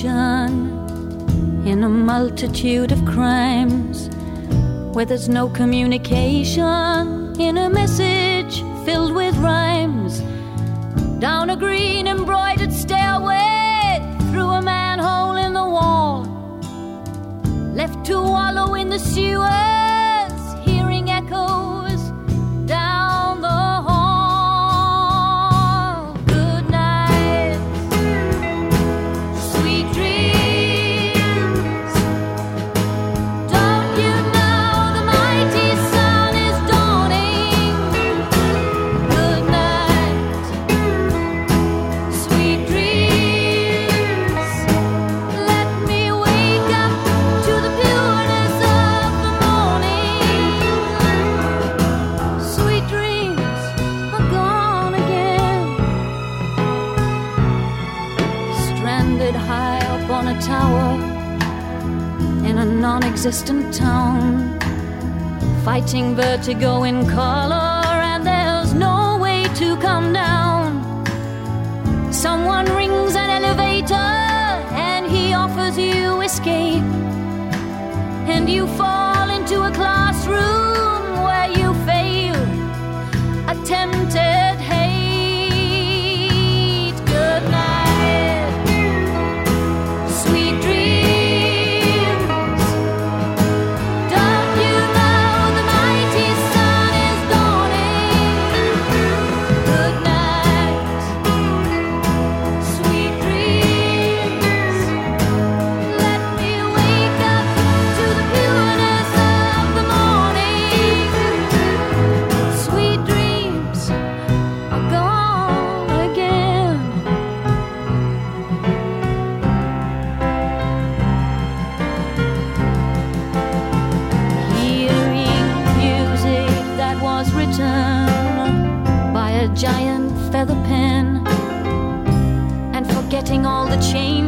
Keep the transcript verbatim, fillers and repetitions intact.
nation in a multitude of crimes, where there's no communication in a message filled with rhymes. Down a green embroidered stairway, through a manhole in the wall, left to wallow in the sewers, hearing echoes down the hall. Good night, sweet dreams. Don't you know the mighty sun is dawning? Good night, sweet dreams. Let me wake up to the pureness of the morning. Sweet dreams are gone again. Stranded high up on a tower in a non-existent town, fighting vertigo in color, and there's no way to come down. Someone rings an elevator and he offers you escape, and you fall into a classroom where you fail a tempted hate. Good night, sweet dreams. Don't you know the mighty sun is dawning? Good night, sweet dreams. Let me wake up to the pureness of the morning. Sweet dreams are gone again. Hearing music that was written by a giant feather pen, and forgetting all the change